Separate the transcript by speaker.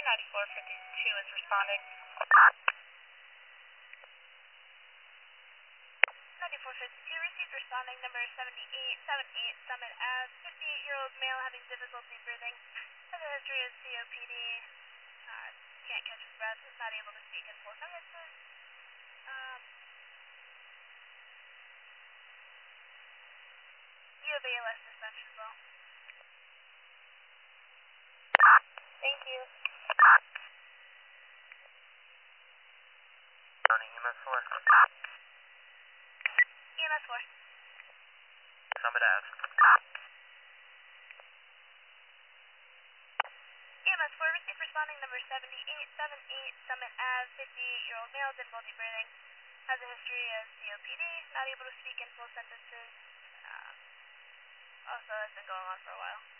Speaker 1: 9452 is responding. 9452 received responding number 7878 Summit Ave, 58-year-old male having difficulty breathing, has a history of COPD, can't catch his breath, is not able to speak in full sentences. You have ALS dispatch as well. Thank you.
Speaker 2: County EMS 4.
Speaker 1: EMS 4.
Speaker 2: Summit Ave.
Speaker 1: EMS 4 received responding number 7878 Summit Ave, 58-year-old male, difficulty breathing, has a history of COPD, not able to speak in full sentences, also has been going on for a while.